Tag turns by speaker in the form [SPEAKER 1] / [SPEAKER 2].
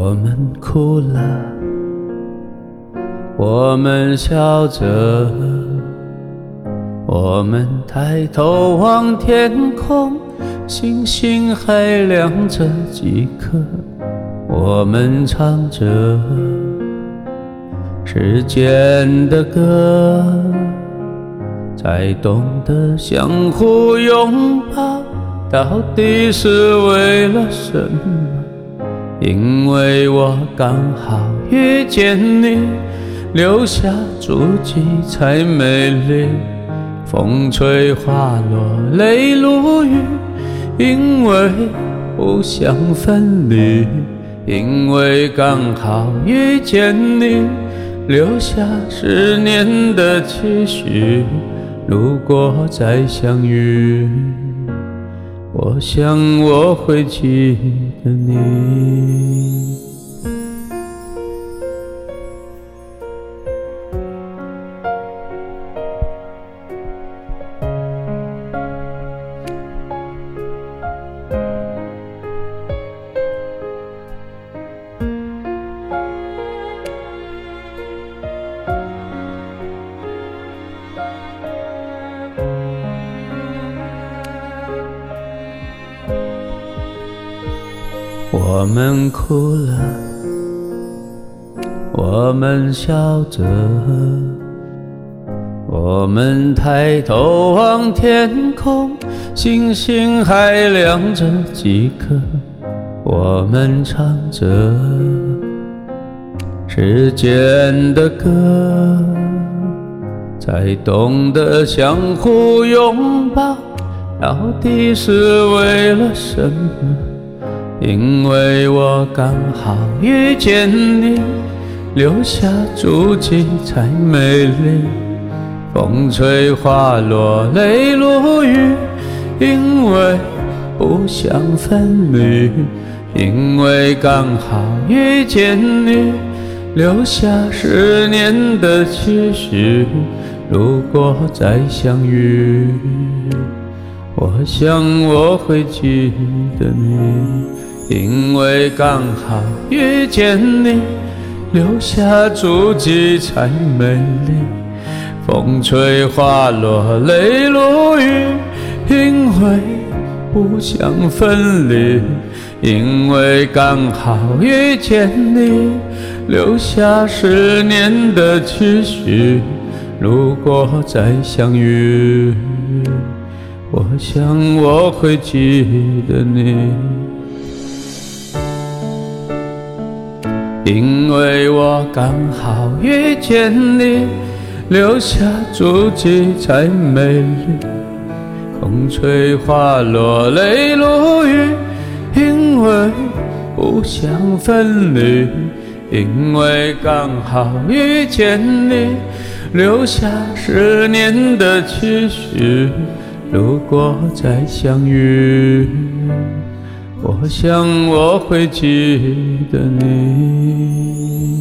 [SPEAKER 1] 我们哭了，我们笑着，我们抬头望天空，星星还亮着几颗，我们唱着时间的歌，才懂得相互拥抱，到底是为了什么？因为我刚好遇见你，留下足迹才美丽。风吹花落泪如雨，因为不想分离，因为刚好遇见你，留下10年的期许。如果再相遇，我想我会记得你。我们哭了，我们笑着，我们抬头望天空，星星还亮着几颗，我们唱着时间的歌，才懂得相互拥抱，到底是为了什么？因为我刚好遇见你，留下足迹才美丽。风吹花落泪如雨，因为不想分离，因为刚好遇见你，留下10年的期许。如果再相遇，我想我会记得你，因为刚好遇见你，留下足迹才美丽。风吹花落泪如雨，因为不想分离，因为刚好遇见你，留下10年的期许。如果再相遇，我想我会记得你，因为我刚好遇见你，留下足迹才美丽。风吹花落泪如雨，因为不想分离，因为刚好遇见你，留下10年的期许。如果再相遇，我想我会记得你。